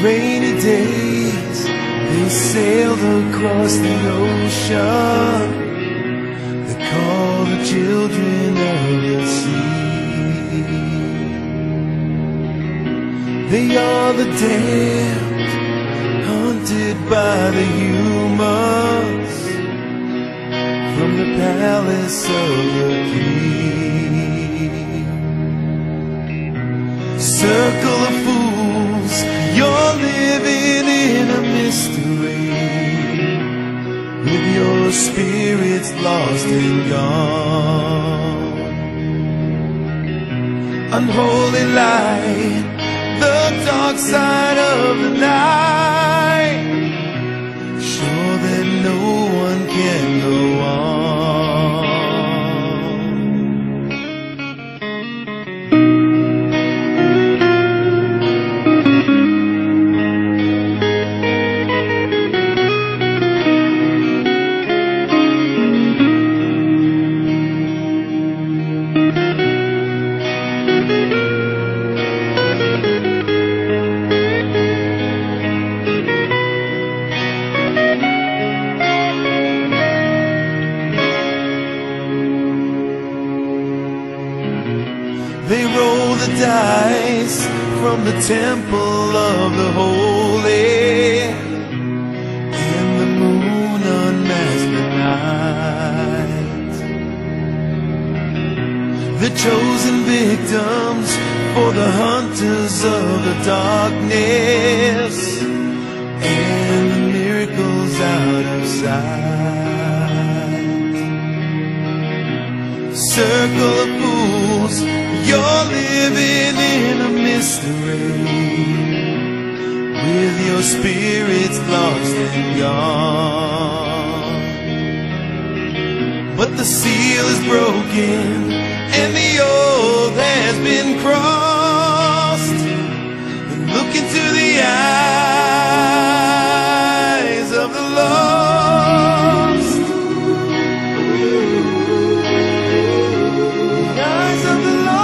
rainy days, they sailed across the ocean. They call the children of the sea. They are the damned, hunted by the humans from the palace of the king. Circle of fools, you're living in a mystery, with your spirits lost and gone. Unholy light, the dark side of the night, sure that no one can go on. They roll the dice from the temple of the holy, and the moon unmasked the night. The chosen victims for the hunters of the darkness, and the miracles out of sight. Circle of fools, you're living in a mystery, with your spirits lost and gone. But the seal is broken and the oath has been crossed. And look into the eyes of the lost. The eyes of the lost.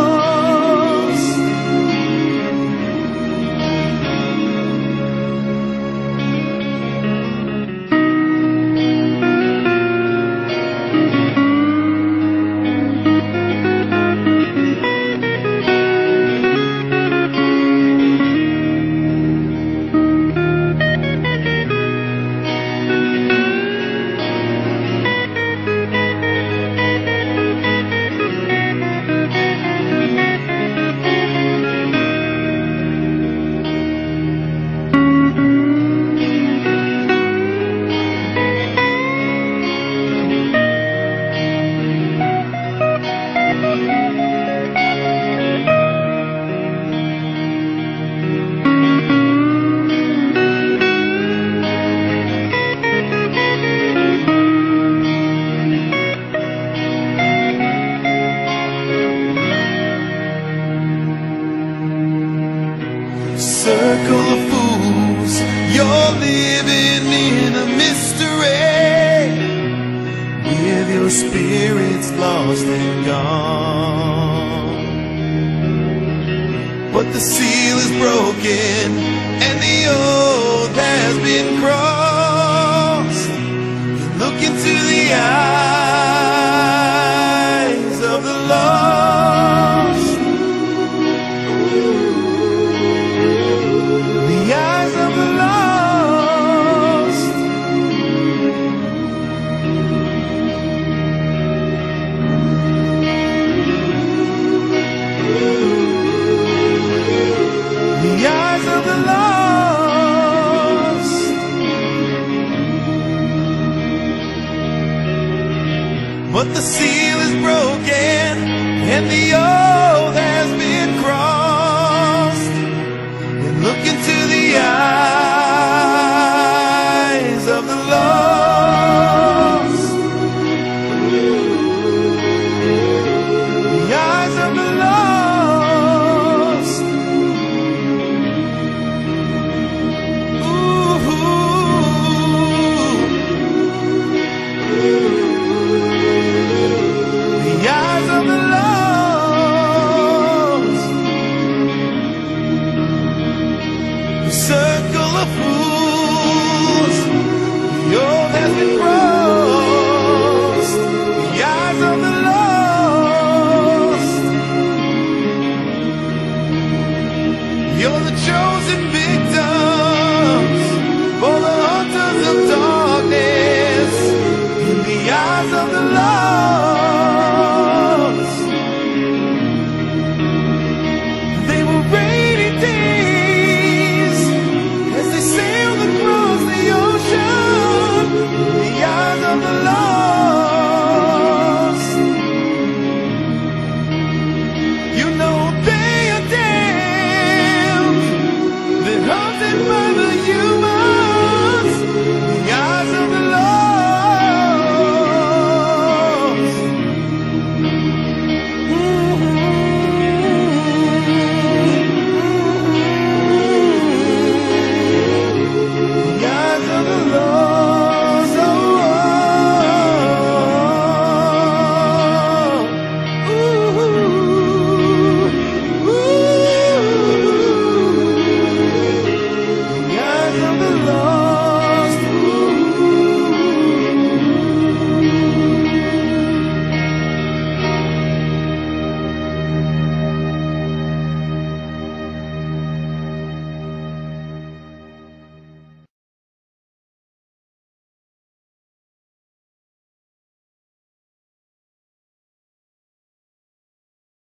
Circle of fools, you're living in a mystery, with your spirits lost and gone. But the seal is broken and the oath has been crossed. You look into the eyes of the lost. The eyes of the lost. The eyes of the lost. But the seal is broken and the oath has been crossed. And look into the eyes of the lost. The eyes of the lost. Ooh. The eyes of the lost. the circle of fools. The old has been crossed, the eyes of the lost. You're the chosen victor.